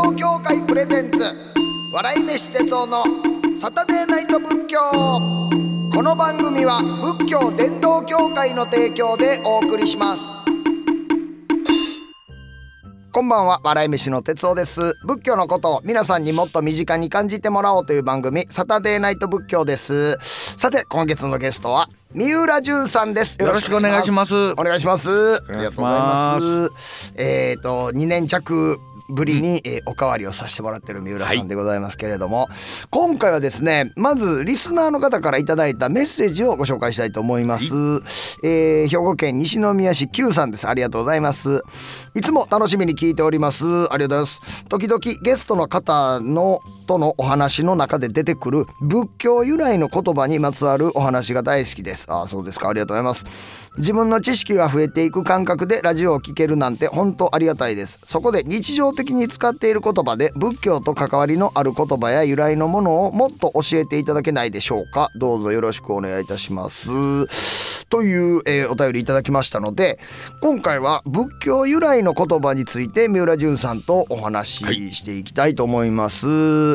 道協会プレゼンツ笑い飯哲夫のサタデーナイト仏教。この番組は仏教伝道協会の提供でお送りします。こんばんは、笑い飯の哲夫です。仏教のことを皆さんにもっと身近に感じてもらおうという番組、サタデーナイト仏教です。さて、今月のゲストは三浦淳さんです。 よろしくお願いします。 お願いします。ありがとうございます。2年弱ぶりに、おかわりをさせてもらってる三浦さんでございますけれども、今回はですね、まずリスナーの方からいただいたメッセージをご紹介したいと思います。兵庫県西宮市 Q さんです。ありがとうございます。いつも楽しみに聞いております。ありがとうございます。時々ゲストの方とのお話の中で出てくる仏教由来の言葉にまつわるお話が大好きです。あ、そうですか。ありがとうございます。自分の知識が増えていく感覚でラジオを聞けるなんて本当ありがたいです。そこで日常的に使っている言葉で仏教と関わりのある言葉や由来のものをもっと教えていただけないでしょうか。どうぞよろしくお願いいたします。という、お便りいただきましたので、今回は仏教由来の言葉について三浦淳さんとお話ししていきたいと思います。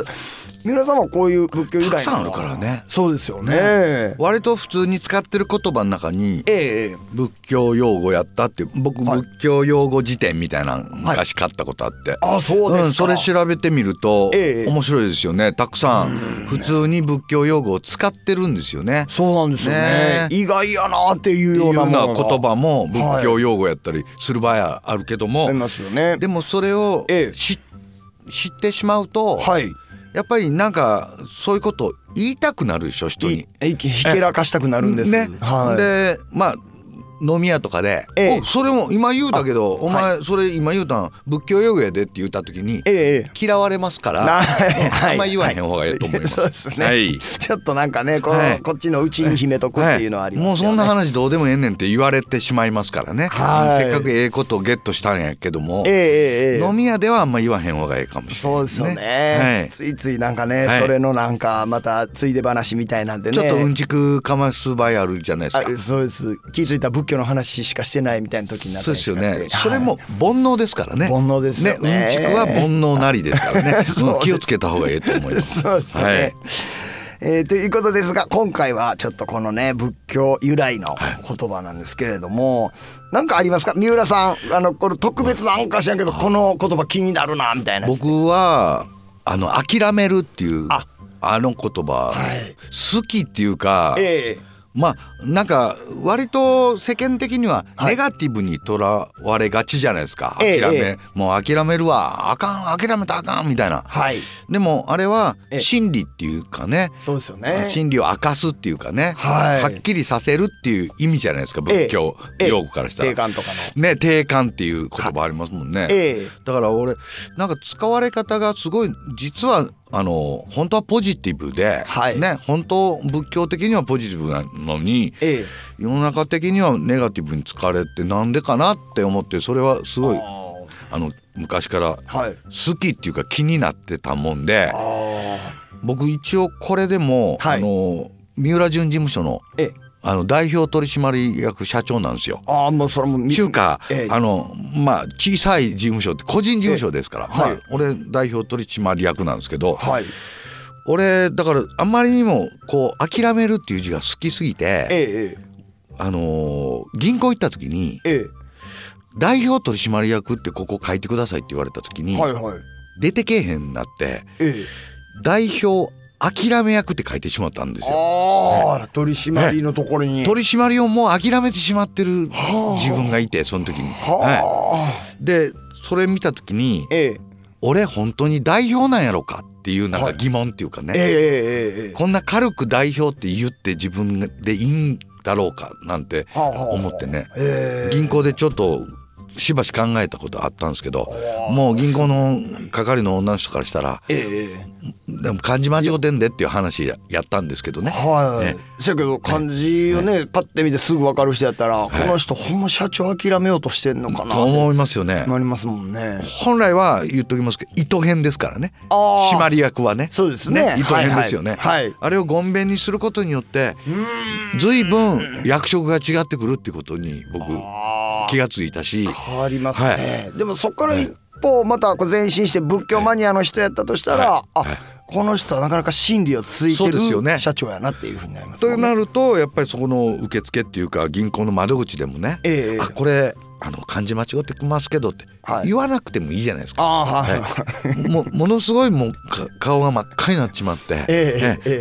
三浦さんはこういう仏教由来のたくさんあるからね。 そうですよね。 割と普通に使ってる言葉の中に、仏教用語やったっていう、僕、仏教用語辞典みたいな昔買ったことあって、 あ、そうですか。 それ調べてみると、面白いですよね。たくさん普通に仏教用語を使ってるんですよね。 そうなんですよね。意外やなっていうようなものが言葉も仏教用語やったりする場合あるけども、 ありますよね。 でもそれを知ってしまうと、やっぱりなんかそういうことを言いたくなるでしょ、人に。 ひけらかしたくなるんですね。 で、まあ飲み屋とかで、それも今言うたけど、お前それ今言うたん仏教用語やでって言った時に嫌われますから、あんま言わへん方がいいと思います。 そうですね。ちょっとなんかね、こっちのうちに秘めとくっていうのはありますよね。 もうそんな話どうでもええねんって言われてしまいますからね。せっかくええことをゲットしたんやけども、飲み屋ではあんま言わへん方がいいかもしれない。 そうですよね。ついついなんかね、それのなんかまたついで話みたいなんでね、 ちょっとうんちくかます場合あるじゃないですか。 そうです。気づいた仏教の話しかしてないみたいな時になったりして。 そうですよね。それも煩悩ですからね。 煩悩ですよね。 うんちくは煩悩なりですからね。気をつけた方がいいと思います。 そうですね。ということですが、今回はちょっとこのね、仏教由来の言葉なんですけれども、なんかありますか、三浦さん。これ特別なんか知らんけど、この言葉気になるなみたいな。 僕は諦めるっていう言葉、好きっていうか、まあなんか割と世間的にはネガティブにとらわれがちじゃないですか。もう諦めるわ、あかん、諦めたらあかんみたいな。でもあれは真理っていうかね、 そうですよね。 真理を明かすっていうかね、はっきりさせるっていう意味じゃないですか、仏教用語からしたら。 定観とかのね、定観っていう言葉ありますもんね。だから俺なんか使われ方がすごい、実は本当はポジティブで、本当仏教的にはポジティブなのに、世の中的にはネガティブに使われてなんでかなって思って、それはすごい昔から好きっていうか気になってたもんで、僕一応これでも、三浦淳事務所の代表取締役社長なんですよ。 もうそれも中華、まあ小さい事務所って個人事務所ですから、俺代表取締役なんですけど、俺だからあんまりにもこう諦めるっていう字が好きすぎて、銀行行った時に、代表取締役ってここ書いてくださいって言われた時に、出てけえへんなって、代表諦め役って書いてしまったんですよ。 取締のところに、 取締をもう諦めてしまってる自分がいて、その時に、でそれ見た時に、俺本当に代表なんやろかっていうなんか疑問っていうかね、こんな軽く代表って言って自分でいいんだろうかなんて思ってね、銀行でちょっとしばし考えたことあったんですけど、もう銀行の係の女の人からしたら、でも漢字間違ってんでっていう話やったんですけどね。 せやけど漢字をね、パッて見てすぐ分かる人やったら、この人ほんま社長諦めようとしてんのかなと思いますよね。 なりますもんね。 本来は言っときますけど、糸編ですからね。締まり役はね。 そうですね。 糸編ですよね。あれをごんべんにすることによって随分役職が違ってくるっていうことに僕気がついたし。 変わりますね。でもそこから方またこう前進して仏教マニアの人やったとしたら、この人はなかなか真理をついてる社長やなっていうふうになりますよね。 となるとやっぱりそこの受付っていうか銀行の窓口でもね、これ漢字間違ってきますけどって言わなくてもいいじゃないですか。ものすごいもう顔が真っ赤になっちまって、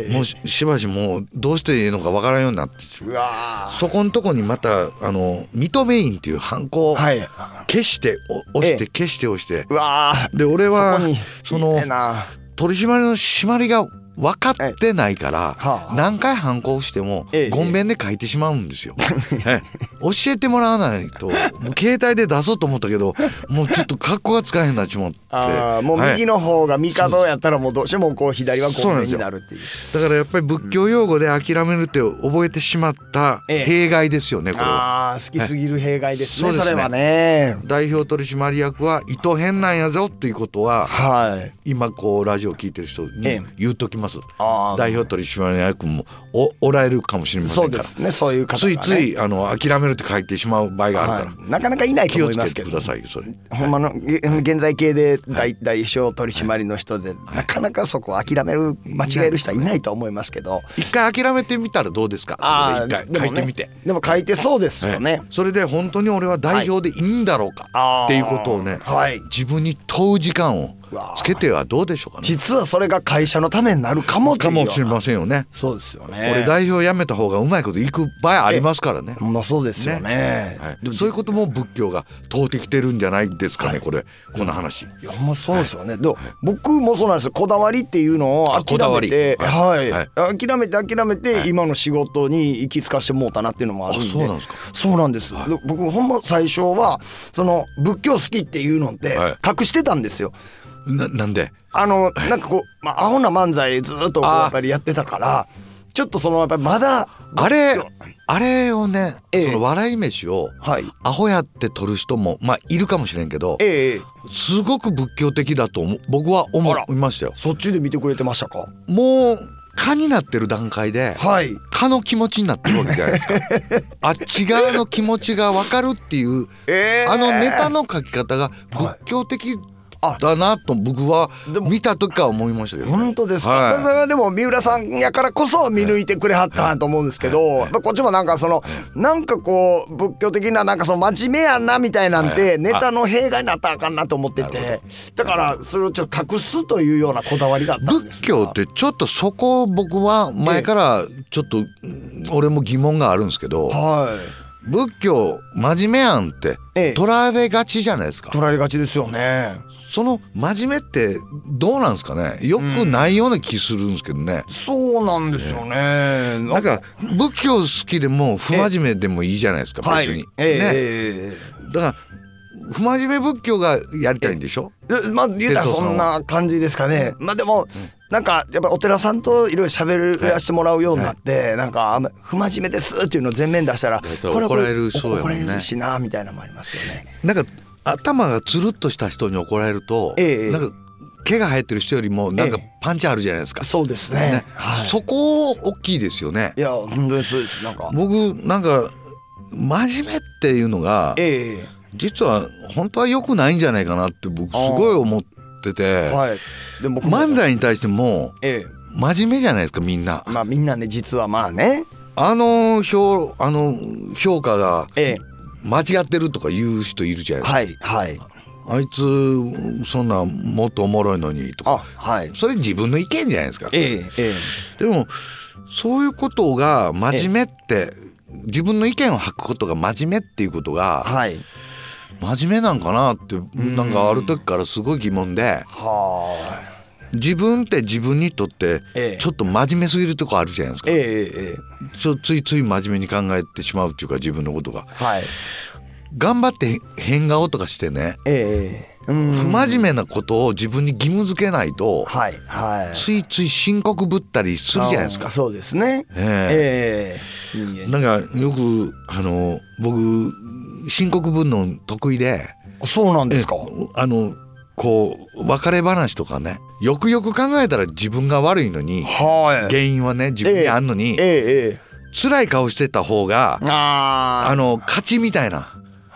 もうしばしもうどうしていいのかわからんようになってそこのとこにまた認め印っていうハンコを消して押して消して押して、で俺はその取り締まりの締まりが分かってないから何回反抗してもごんべんで書いてしまうんですよ。教えてもらわないともう携帯で出そうと思ったけどもうちょっと格好がつかへんなっちまってもう右の方が帝やったらもうどうしてもこう左はごんべんになるっていう。 だからやっぱり仏教用語で諦めるって覚えてしまった弊害ですよね、これは。 好きすぎる弊害ですね、それはね。 代表取締役は意図変なんやぞっていうことは、今こうラジオ聞いてる人に言うときます。代表取締役も おられるかもしれませんから。 そうですね、そういう方がね、 ついつい諦めるって書いてしまう場合があるから、 なかなかいないと思いますけど、 気をつけてくださいよそれ。 ほんまの現在系で代表取締りの人で、なかなかそこを諦める間違える人はいないと思いますけど、 一回諦めてみたらどうですか。それで一回書いてみて。 でも書いてそうですよね。 それで本当に俺は代表でいいんだろうかっていうことをね、自分に問う時間をつけてはどうでしょうかね。 実はそれが会社のためになるかもしれませんよね。 そうですよね。 俺代表辞めた方がうまいこといく場合ありますからね。 そうですよね。 そういうことも仏教が問うてきてるんじゃないですかね、この話。 いやそうですよね。僕もそうなんですよ。こだわりっていうのを諦めて、諦めて今の仕事に行き着かしてもうたなっていうのもあるんで。 そうなんですか。 そうなんです。僕ほんま最初はその仏教好きっていうのって隠してたんですよ。 なんでなんかこう、アホな漫才ずっとやっぱりやってたから、ちょっとそのやっぱりまだあれをね、その笑い飯をアホやって取る人もいるかもしれんけど、すごく仏教的だと僕は思いましたよ。 そっちで見てくれてましたか。 もう蚊になってる段階で蚊の気持ちになってるわけじゃないですか。あっち側の気持ちが分かるっていう、ネタの書き方が仏教的だなと僕は見た時から思いましたけど、ね。 本当ですか。それはでも三浦さんやからこそ見抜いてくれはったと思うんですけど、こっちもなんかなんかこう仏教的ななんか真面目やなみたいなんてネタの弊害になったらあかんなと思ってて、だからそれをちょっと隠すというようなこだわりがあったんです。 仏教ってちょっとそこ僕は前からちょっと俺も疑問があるんですけど、仏教真面目やんって取られがちじゃないですか。 取られがちですよね。 その真面目ってどうなんですかね。よくないような気するんですけどね。 そうなんですよね。 なんか仏教好きでも不真面目でもいいじゃないですか、別に、だから不真面目仏教がやりたいんでしょ。 言ったらそんな感じですかね。でもなんかやっぱお寺さんといろいろ喋らせてもらうようになって、なんか不真面目ですっていうのを全面出したら怒られる怒られるしなみたいなのもありますよね。 なんか頭がつるっとした人に怒られると、なんか毛が生えてる人よりもなんかパンチあるじゃないですか。 そうですね。 そこ大きいですよね。 いや本当にそうです。なんか僕なんか真面目っていうのが、実は本当は良くないんじゃないかなって僕すごい思ってて、 でも漫才に対しても真面目じゃないですか、みんな。 みんなね、実はね、 評価が間違ってるとか言う人いるじゃないですか。あいつそんなもっとおもろいのにとか、それ自分の意見じゃないですか。でもそういうことが真面目って、自分の意見を吐くことが真面目っていうことが、真面目なんかなってなんかある時からすごい疑問で、自分って自分にとってちょっと真面目すぎるとこあるじゃないですか。ついつい真面目に考えてしまうっていうか、自分のことが、頑張って変顔とかしてね、不真面目なことを自分に義務付けないと、ついつい深刻ぶったりするじゃないですか。 そうですね。 なんかよく僕深刻ぶるの得意で。 そうなんですか。 こう別れ話とかね、よくよく考えたら自分が悪いのに、原因はね自分にあんのに、辛い顔してた方が勝ちみたいな、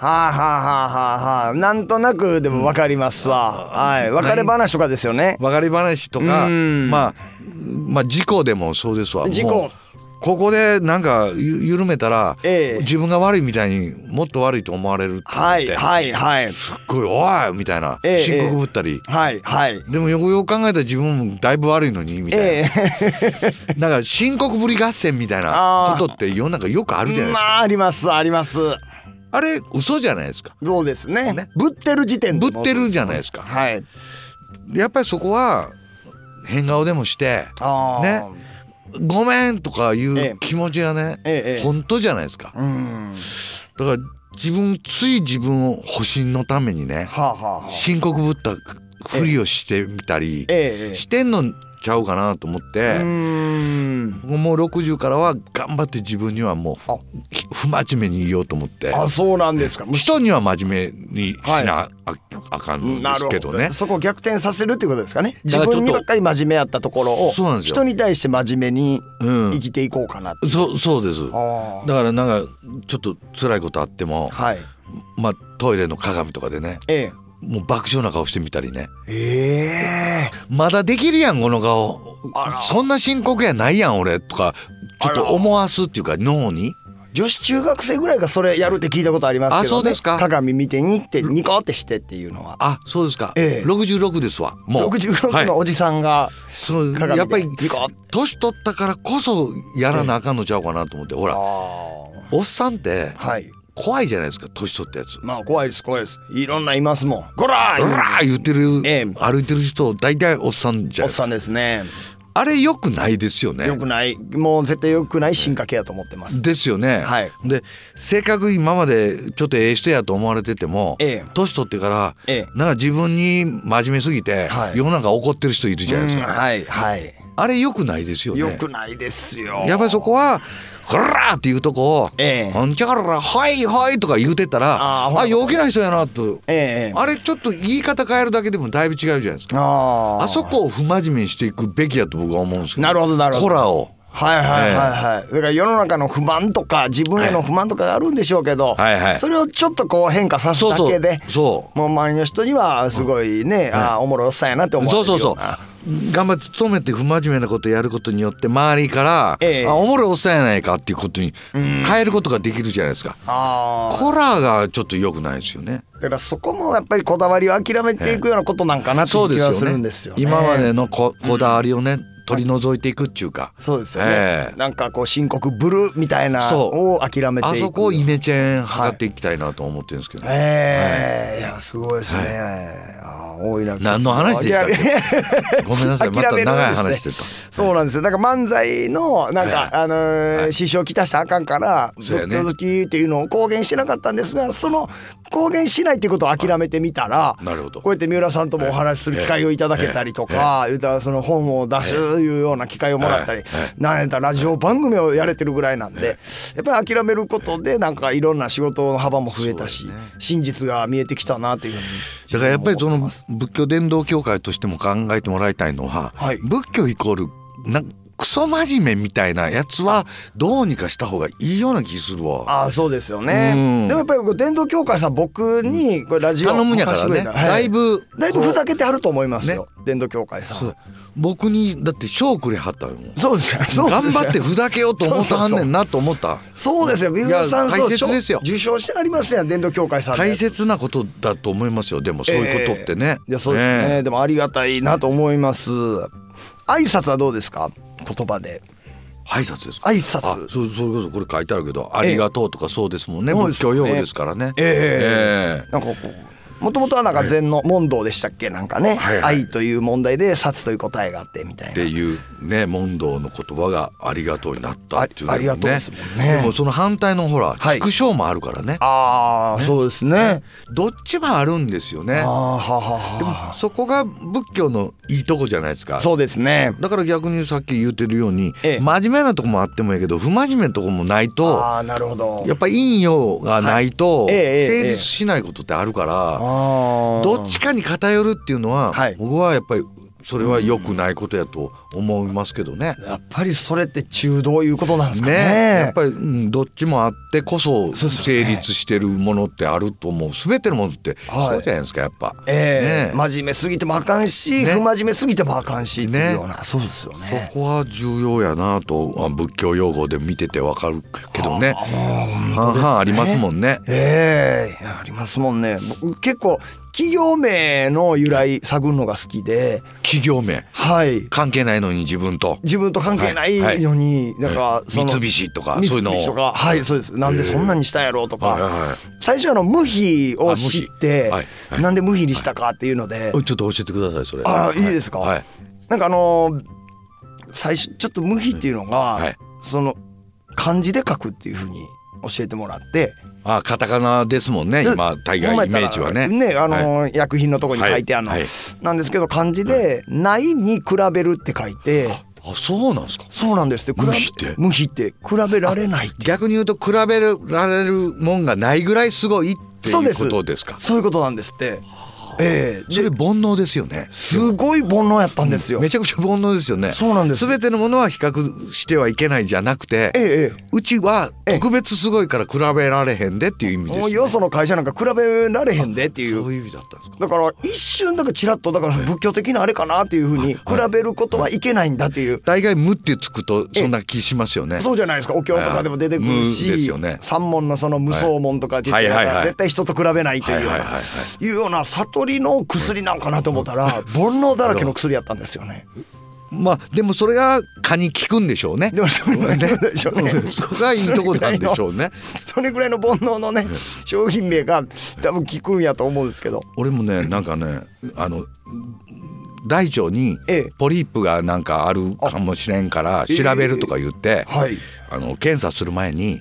はあはあはあはあ、なんとなくでも分かりますわ、はい、別れ話とかですよね。 別れ話とか、まあ事故でもそうですわ。 事故ここでなんか緩めたら、自分が悪いみたいにもっと悪いと思われるって、 はいはいはい、 すっごいおいみたいな、深刻ぶったり、 はいはい、 でもよくよく考えたら自分もだいぶ悪いのにみたいな、なんか深刻ぶり合戦みたいなことって世の中よくあるじゃないですか。 まあありますあります。 あれ嘘じゃないですか。 そうですね。ぶってる時点でぶってるじゃないですか。 はい。 やっぱりそこは変顔でもしてね、ごめんとかいう気持ちがね、本当じゃないですか。だから自分を保身のためにね、深刻ぶったふりをしてみたりしてんのちゃうかなと思って、もう60からは頑張って自分にはもう不真面目に言おうと思って。 あ、そうなんですか。 人には真面目にしなあかんんですけどね。 そこを逆転させるっていうことですかね。自分にばっかり真面目やったところを人に対して真面目に生きていこうかなって、 そうです。だからなんかちょっと辛いことあっても、まあトイレの鏡とかでね、もう爆笑な顔してみたりね、まだできるやんこの顔、そんな深刻やないやん俺とかちょっと思わすっていうか、脳に。 女子中学生ぐらいがそれやるって聞いたことありますけどね。あ、そうですか。鏡見てにってニコってしてっていうのは。 あ、そうですか。66ですわ。もう 66のおじさんが鏡でやっぱり年取ったからこそやらなあかんのちゃうかなと思って。ほらおっさんって怖いじゃないですか、年取ったやつ。 まあ怖いです怖いです。いろんないますもん。ゴラー言ってる、歩いてる人大体おっさんじゃん。 おっさんですね。 あれ良くないですよね。 良くない、もう絶対良くない進化系だと思ってます。 ですよね。で性格今までちょっと人やと思われてても、年取ってからなんか自分に真面目すぎて世の中怒ってる人いるじゃないですか。あれ良くないですよね。 良くないですよ。 やっぱりそこはほらーっていうとこをほんちゃからはいはいとか言うてたら、陽気な人やなと、あれちょっと言い方変えるだけでもだいぶ違うじゃないですか。あそこを不真面目にしていくべきやと僕は思うんですけど。 なるほどなるほど。 コラをだから世の中の不満とか自分への不満とかがあるんでしょうけど、それをちょっとこう変化さすだけで、もう周りの人にはすごいね、おもろいおっさんやなって思われるような。 頑張って勤めて不真面目なことをやることによって周りから、おもろいおっさんやないかっていうことに変えることができるじゃないですか。コラがちょっと良くないですよね。 だからそこもやっぱりこだわりを諦めていくようなことなんかなっていう気がするんですよね。 今までのこだわりをね、取り除いていくっていうか。 そうですよね。なんかこう深刻ぶるみたいなを諦めていく。 あそこをイメチェン図っていきたいなと思ってるんですけど。いやすごいですね。多いな。 何の話でしたっけ？ごめんなさい、また長い話してた。 そうなんですよ。だから漫才のなんか支障をきたしたらあかんから仏教好きっていうのを公言しなかったんですが、その公言しないっていうことを諦めてみたら、こうやって三浦さんともお話しする機会をいただけたりとか、言うたらその本を出すいうような機会をもらったり、なんやったらラジオ番組をやれてるぐらいなんで、やっぱり諦めることでなんかいろんな仕事の幅も増えたし、真実が見えてきたなというふうに。 だからやっぱりその仏教伝道協会としても考えてもらいたいのは、仏教イコールクソ真面目みたいなやつはどうにかした方がいいような気するわ。 そうですよね。でもやっぱり伝道協会さん、僕にこれラジオ頼むんやからね、だいぶふざけてはると思いますよ、伝道協会さん。 僕にだって賞くれはったよ。 そうですよ。 頑張ってふざけようと思ってはんねんなと思った。 そうですよ。三浦さん大切ですよ。 受賞してありますやん、伝道協会さん。 大切なことだと思いますよ。でもそういうことってね。 いやそうですね。でもありがたいなと思います。挨拶はどうですか？言葉で。 挨拶ですか？ 挨拶。 それこそこれ書いてあるけど、ありがとうとかそうですもんね。仏教用語ですからね。 なんかこうもともとはなんか禅の問答でしたっけ、なんかね、愛という問題で殺という答えがあってみたいなっていうね、問答の言葉がありがとうになったっていうありがとうですもんね。 でもその反対のほら畜生もあるからね。 そうですね。 どっちもあるんですよね。でもそこが仏教のいいとこじゃないですか。 そうですね。 だから逆にさっき言ってるように、真面目なとこもあってもいいけど不真面目なとこもないと、 なるほど、 やっぱ陰陽がないと成立しないことってあるから、どっちかに偏るっていうのは、僕はやっぱりそれは良くないことやと思いますけどね。 やっぱりそれって中道いうことなんですかね。 やっぱり、どっちもあってこそ成立してるものってあると思う。全てのものってそうじゃないですか、やっぱ。 真面目すぎてもあかんし、不真面目すぎてもあかんしっていうような、そうですよね。 そこは重要やなと仏教用語で見ててわかるけどね。半々ありますもんね。 ありますもんね。僕結構企業名の由来探るのが好きで。 企業名、関係ないのに自分と関係ないのに、なんか三菱とかそういうのを、 そうです。なんでそんなにしたんやろうとか、最初無比を知ってなんで無比にしたかっていうので、 ちょっと教えてくださいそれ。 いいですか。なんか最初ちょっと無比っていうのがその漢字で書くっていうふうに教えてもらって。 カタカナですもんね今大概イメージはね。 薬品のとこに書いてあるのなんですけど、漢字でないに比べるって書いて。 そうなんですか。 そうなんですって。無比って比べられない。 逆に言うと比べられるもんがないぐらいすごいっていうことですか。 そういうことなんですって。 それ煩悩ですよね。 すごい煩悩やったんですよ。 めちゃくちゃ煩悩ですよね。 そうなんです。 全てのものは比較してはいけないじゃなくて、うちは特別すごいから比べられへんでっていう意味ですよね。 よその会社なんか比べられへんでっていう、 そういう意味だったんですか。 だから一瞬だからちらっと、だから仏教的なあれかなっていうふうに比べることはいけないんだっていう。 大概無ってつくとそんな気しますよね。 そうじゃないですか。お経とかでも出てくるし、三門のその無相門とか絶対人と比べないというような悟りの薬なんかなと思ったら煩悩だらけの薬やったんですよね。 でもそれが蚊に効くんでしょうね。 でもそれぐらいでしょうね。 そこがいいとこなんでしょうね。 それぐらいの煩悩のね商品名が多分効くんやと思うんですけど。 俺もねなんかね大腸にポリープがなんかあるかもしれんから調べるとか言って、検査する前に、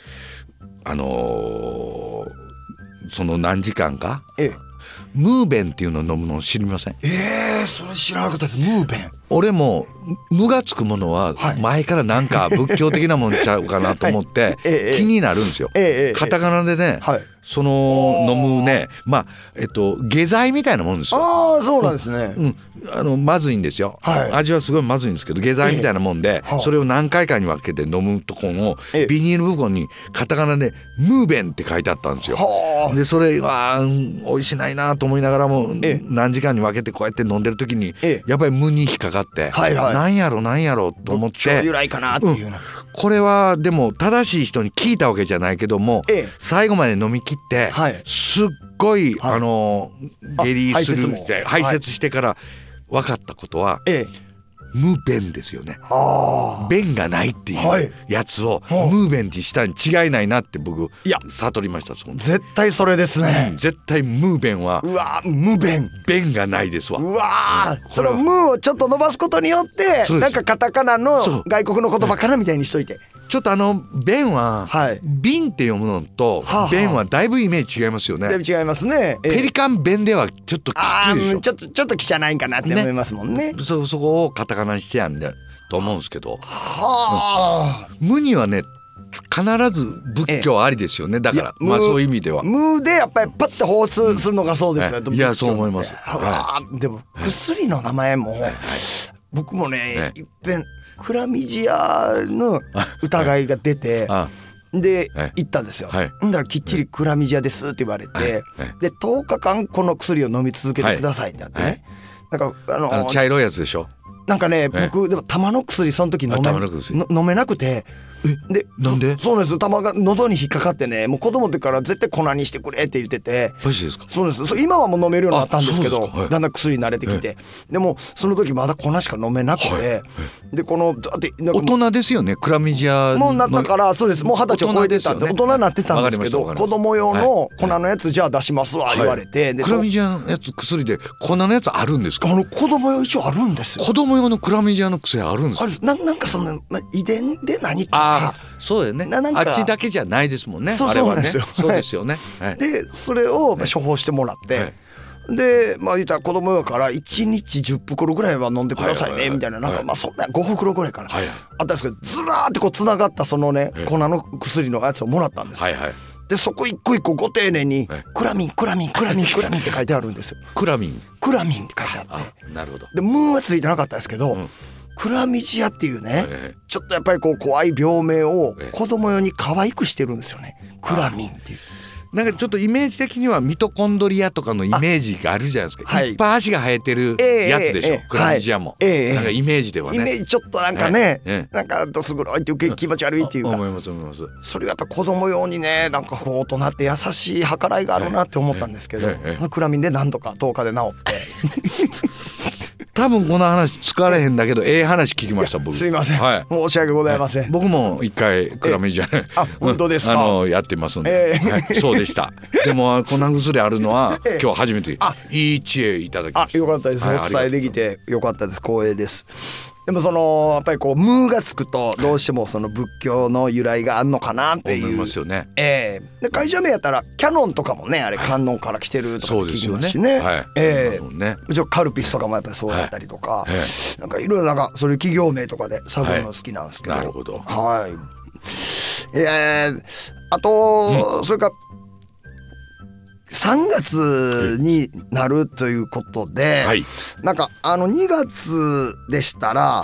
その何時間か、ムーベンっていうのを飲むのを知りません？ それ知らなかったです。ムーベン。 俺も無がつくものは前からなんか仏教的なもんちゃうかなと思って気になるんですよ。カタカナでね、その飲むね、下剤みたいなもんですよ。 そうなんですね。 まずいんですよ。味はすごいまずいんですけど、下剤みたいなもんで、それを何回かに分けて飲むとこのビニール袋にカタカナでムーベンって書いてあったんですよ。でそれは美味しないなと思いながらも何時間に分けてこうやって飲んでる時にやっぱり無に引っかかって、なんやろと思って、 由来かなっていう。 これはでも正しい人に聞いたわけじゃないけども、最後まで飲み切って、すっごい下痢するして排泄してから分かったことは、無便ですよね。便がないっていうやつをムーベンってしたに違いないなって僕悟りました。 絶対それですね。 絶対ムーベンは無便がないですわ。 そのムをちょっと伸ばすことによってなんかカタカナの外国の言葉からみたいにしといて、 ちょっと便は瓶って読むのと便はだいぶイメージ違いますよね。 だいぶ違いますね。 ペリカン便ではちょっときついでしょ。 ちょっと汚いんかなって思いますもんね。 そこをカタカナにしてやんでと思うんですけど、無にはね必ず仏教ありですよね。だからそういう意味では無でやっぱりパッと放出するのがそうですよ。 いやそう思います。 でも薬の名前も僕もねいっぺんクラミジアの疑いが出てで行ったんですよ。だからきっちりクラミジアですって言われて、で10日間この薬を飲み続けてくださいってなってね。なんか茶色いやつでしょ。 なんかね僕でも玉の薬その時飲めなくて。でなんで？ そうなんです。玉が喉に引っかかってね、もう子供の時から絶対粉にしてくれって言ってて。 マジですか？ そうです。今はもう飲めるようになったんですけど、だんだん薬に慣れてきて、でもその時まだ粉しか飲めなくて、でこのだって大人ですよね。クラミジアもうなったから。そうです。もう20歳を超えてたんで大人になってたんですけど、子供用の粉のやつじゃあ出しますわ言われて、 クラミジアのやつ薬で粉のやつあるんですか？ 子供用一応あるんですよ。 子供用のクラミジアの薬あるんですか？ なんかその遺伝で何か。 そうだよね。あっちだけじゃないですもんね。 そうなんですよ。 そうですよね。 でそれを処方してもらって、で言ったら子供やから1日10袋ぐらいは飲んでくださいねみたいな、なんかそんな5袋ぐらいからあったんですけど、ずらーってこうつながったそのね粉の薬のやつをもらったんです。 でそこ一個一個ご丁寧にクラミンクラミンクラミンクラミンって書いてあるんですよ。 クラミンクラミンって書いてあって、 なるほど。 でムーンはついてなかったですけど、クラミジアっていうね、ちょっとやっぱりこう怖い病名を子供用に可愛くしてるんですよね。クラミンっていう。 なんかちょっとイメージ的にはミトコンドリアとかのイメージがあるじゃないですか。いっぱい足が生えてるやつでしょ、クラミジアも、なんかイメージではね、 イメージちょっとなんかね、なんかどす黒いっていう気持ち悪いっていうか、 思います思います。 それがやっぱ子供用にね、なんかこう大人って優しい計らいがあるなって思ったんですけど、クラミンでなんとか10日で治って多分この話疲れへんだけど話聞きました僕。 すいません、申し訳ございません。 僕も一回クラミジア本当ですか。 やってますんで、そうでした。でも粉薬あるのは今日初めていい知恵いただきました。 よかったです。お伝えできてよかったです。光栄です。でもそのやっぱりこうムーがつくとどうしてもその仏教の由来があんのかなっていう思いますよね。 で会社名やったらキャノンとかもね、あれ観音から来てるとか聞きますしね。もちろんカルピスとかもやっぱりそうだったりとか、なんかいろいろなんかそういう企業名とかで探るの好きなんですけど、 なるほど。 はい。あと、それから3月になるということで、なんか2月でしたら、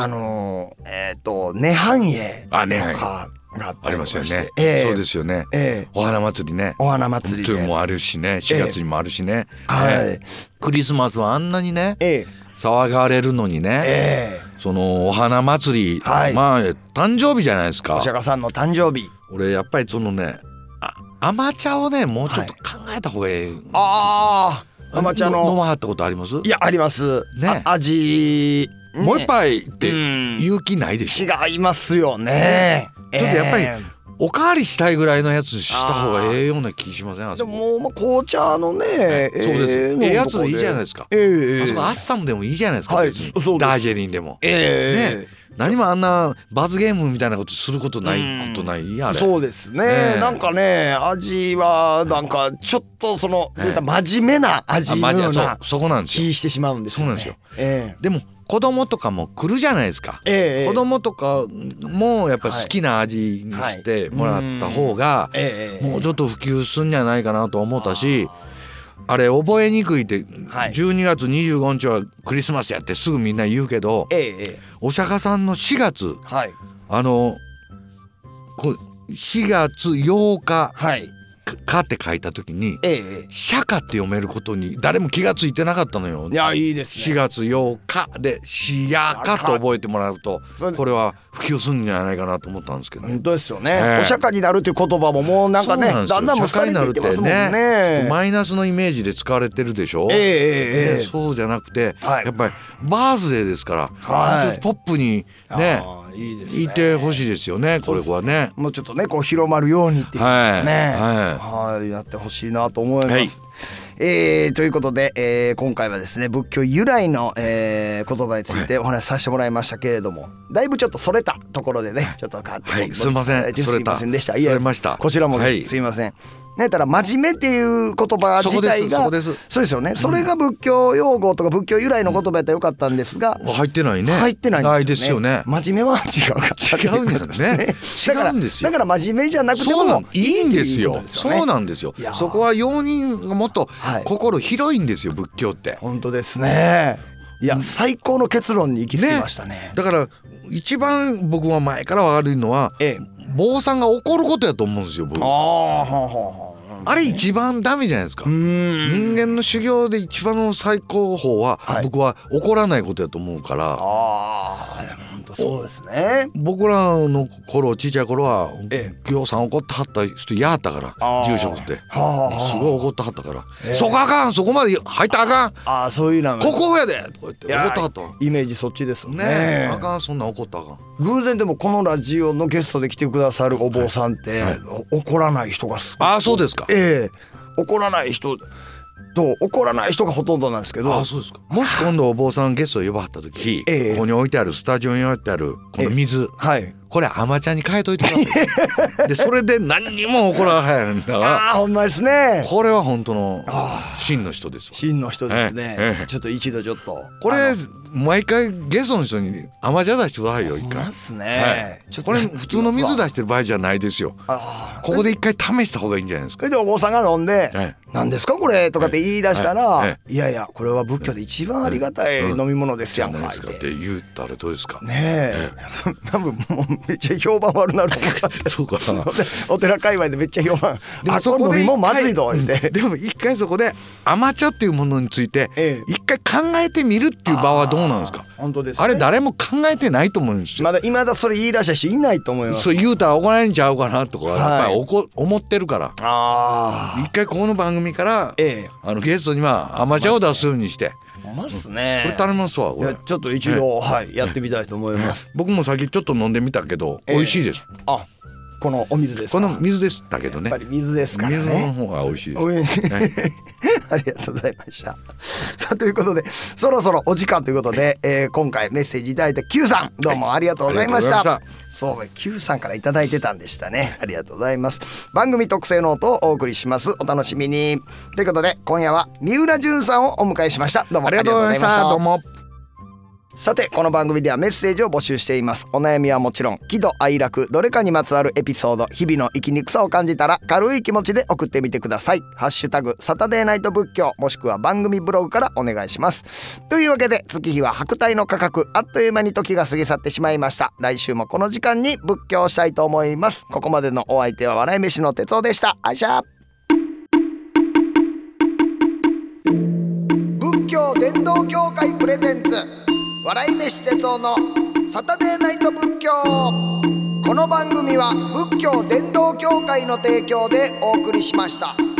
涅槃会とかがありますよね。そうですよね。お花祭りね。 お花祭りもあるしね、4月にもあるしね。クリスマスはあんなにね、騒がれるのにね、そのお花祭り、まあ誕生日じゃないですか。 お釈迦さんの誕生日。 俺やっぱりそのね、甘茶をねもうちょっと考えた方がいい。 甘茶の飲まはったことあります？ いやありますね。味もう一杯って勇気ないでしょ。違いますよね。 ちょっとやっぱりおかわりしたいぐらいのやつした方がええような気しません？ でももう紅茶のね、 そうです。やつでいいじゃないですか。あそこアッサムでもいいじゃないですか。ダージェリンでも。ね。何もあんな罰ゲームみたいなことすることないことないあれ。 そうですね。なんかね、味はなんかちょっとその真面目な味のような気してしまうんですよね。 そうなんですよ。でも子供とかも来るじゃないですか。子供とかもやっぱり好きな味にしてもらった方がもうちょっと普及するんじゃないかなと思ったし、あれ覚えにくいって12月25日はクリスマスやってすぐみんな言うけど、お釈迦さんの4月、4月8日かって書いた時に釈迦って読めることに誰も気がついてなかったのよ。 いやいいですね。 4月8日でシヤカと覚えてもらうとこれは普及するんじゃないかなと思ったんですけど。 本当ですよね。お釈迦になるという言葉ももうなんかねだんだんもう廃れていってますもんね。 マイナスのイメージで使われてるでしょ。そうじゃなくてやっぱりバースデーですからちょっとポップにねいてほしいですよね。これはねもうちょっとねこう広まるようにっていうねやってほしいなと思います。ということで、今回はですね仏教由来の、言葉についてお話しさせてもらいましたけれども、だいぶちょっとそれたところでねちょっと変わってすいませんすいませんでした。 それました。 こちらもすいません。ね、ただ真面目っていう言葉自体がそうですよね。それが仏教用語とか仏教由来の言葉やったらよかったんですが、 入ってないね。 入ってないんですよね。 真面目は違うんですね。違うんですよ。 だから真面目じゃなくてもいいんですよ。そうなんですよ。そこは容認がもっと心広いんですよ仏教って。 本当ですね。いや最高の結論に行き着きましたね。 だから一番僕は前から悪いのは坊さんが怒ることやと思うんですよ僕。あれ一番ダメじゃないですか。人間の修行で一番の最高峰は僕は怒らないことやと思うから。 そうですね。 僕らの頃小さい頃は行さん怒ってはった人やったから住職ってすごい怒ってはったからそこあかんそこまで入ったらあかんそういうのここやでとか言って怒ってはったイメージそっちですね。 あかんそんな怒ったらあかん。 偶然でもこのラジオのゲストで来てくださるお坊さんって怒らない人がすごい。 そうですか。 怒らない人と怒らない人がほとんどなんですけど。 そうですか。もし今度お坊さんゲストを呼ばはった時ここに置いてあるスタジオに置いてあるこの水、ここれアマちゃんに変えといてくださいでそれで何にも起こらへんだからほんまですね。 これは本当の真の人です。 真の人ですね。ちょっと一度ちょっとこれ毎回ゲストの人に甘茶出してくださいよ一回。 ますね。 これ普通の水出してる場合じゃないですよ。ここで一回試した方がいいんじゃないですか。 それでお坊さんが飲んで何ですかこれとかって言い出したら、いやいやこれは仏教で一番ありがたい飲み物ですやんかって言ったらどうですかねえ。多分もうめっちゃ評判悪なると思った。 そうかな。 お寺界隈でめっちゃ評判。でもそこでもまずいと言って。 でも一回そこで甘茶っていうものについて一回考えてみるっていう場はどうなんですか。 本当ですね。 あれ誰も考えてないと思うんですよ。 まだそれ言い出した人いないと思います。 そう言うたら怒られんちゃうかなとかやっぱり思ってるから。一回この番組からゲストには甘茶を出すようにして。 ますね。 これ頼みますわ。 ちょっと一度やってみたいと思います。 僕も先ちょっと飲んでみたけど美味しいです。 このお水ですか。 この水でしたけどね。 やっぱり水ですからね。 水の方が美味しいです。 ありがとうございました。さあということでそろそろお時間ということで、今回メッセージいただいた Q さんどうもありがとうございました。そう Q さんからいただいてたんでしたね。ありがとうございます。番組特製ノートをお送りします。お楽しみに。ということで今夜は三浦淳さんをお迎えしました。どうもありがとうございました。 どうも。 さてこの番組ではメッセージを募集しています。お悩みはもちろん喜怒哀楽どれかにまつわるエピソード、日々の生きにくさを感じたら軽い気持ちで送ってみてください。ハッシュタグサタデーナイト仏教もしくは番組ブログからお願いします。というわけで月日は白帯の価格、あっという間に時が過ぎ去ってしまいました。来週もこの時間に仏教をしたいと思います。ここまでのお相手は笑い飯の哲夫でした。あいしゃ。仏教伝道協会プレゼンツ笑い飯哲夫のサタデーナイト仏教。この番組は仏教伝道協会の提供でお送りしました。